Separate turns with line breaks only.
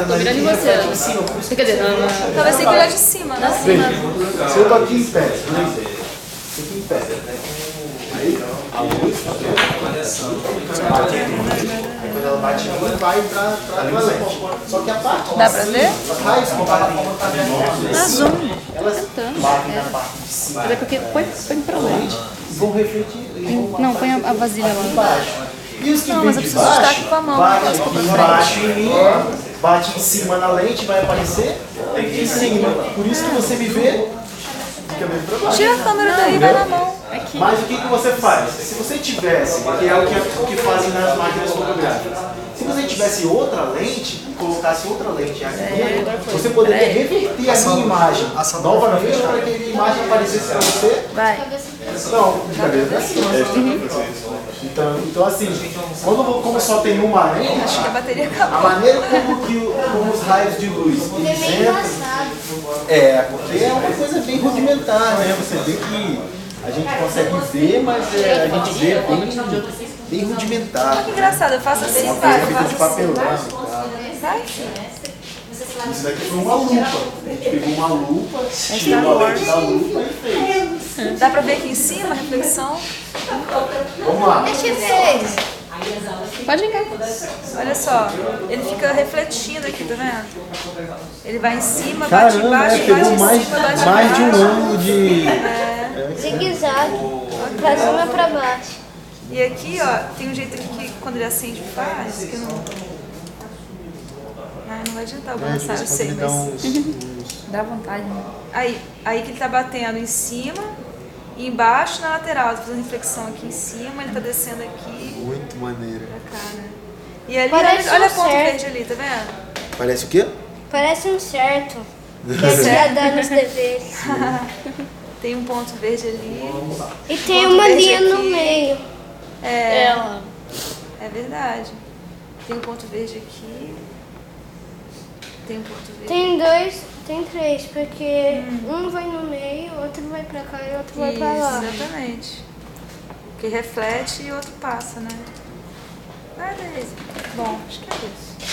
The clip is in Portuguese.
Tô mirando em você. Quer dizer,
Talvez tem que olhar de cima, né?
Veja, se eu tô aqui em pé, tô aqui em pé. Aí, a luz, quando ela bate em mim, vai pra lente. Só que a parte
Dá pra ver?
as raios que tá
na zoom.
elas
Tentando.
batem na parte de cima
Mas é porque põe pra lá.
e vão refletir.
Não, põe a vasilha lá.
Embaixo. E os que
Não,
vêm
mas eu
de
preciso estar
baixo,
aqui com a mão.
bate aqui embaixo em mim, bate em cima na lente, vai aparecer aqui em cima. Por isso que você me vê de cabeça pra baixo.
Tira a câmera daí e vai na mão.
Mas o que você faz? Se você tivesse, que é o que fazem nas máquinas fotográficas, se você tivesse outra lente, colocasse outra lente aqui, você poderia reverter a minha imagem novamente para que a minha imagem aparecesse para você.
Vai.
Não, de cabeça pra cima. Então assim, como só tem uma lente,
Acho que a bateria
a
acabou.
maneira como os raios de luz eles entram, porque é uma coisa bem rudimentar, né? Você vê que a gente consegue ver, mas a gente vê bem rudimentar.
Que engraçado, eu faço assim,
Uma
vai,
coisa
eu
feita de
faço assim.
papelão.
Vai.
Isso daqui foi uma lupa. A gente pegou uma lupa, tirou a lente da lupa e fez.
Dá pra ver aqui em cima a reflexão?
Vamos lá.
Deixa eu ver.
Pode ligar.
Olha só, ele fica refletindo aqui, tá vendo? Ele vai em cima, bate
Caramba,
embaixo, bate
pegou
em cima, bate
mais de um
embaixo.
ângulo de...
Zigue-zague. Pra cima pra baixo.
E aqui, ó, tem um jeito que quando ele acende faz, que não... Ah, não vai adiantar eu balançar, eu sei, mas...
Dá vontade, né?
Aí que ele tá batendo em cima e embaixo na lateral, tá fazendo reflexão aqui em cima, ele tá descendo aqui
Muito maneiro.
pra cá, né? E ali,
Parece
olha
um
a ponto
certo.
verde ali, tá vendo?
Parece o quê?
Parece um certo. Que a tia dá nos deveres.
Tem um ponto verde ali.
E tem
Ponto
uma
verde
linha no
aqui.
meio.
É,
Ela.
é verdade. Tem um ponto verde aqui. Tem um ponto verde.
Tem dois, tem três, porque um vai no meio, outro vai pra cá e outro vai pra lá.
Exatamente. Que reflete e outro passa, né? Vai, Daisy. Bom, acho que é isso.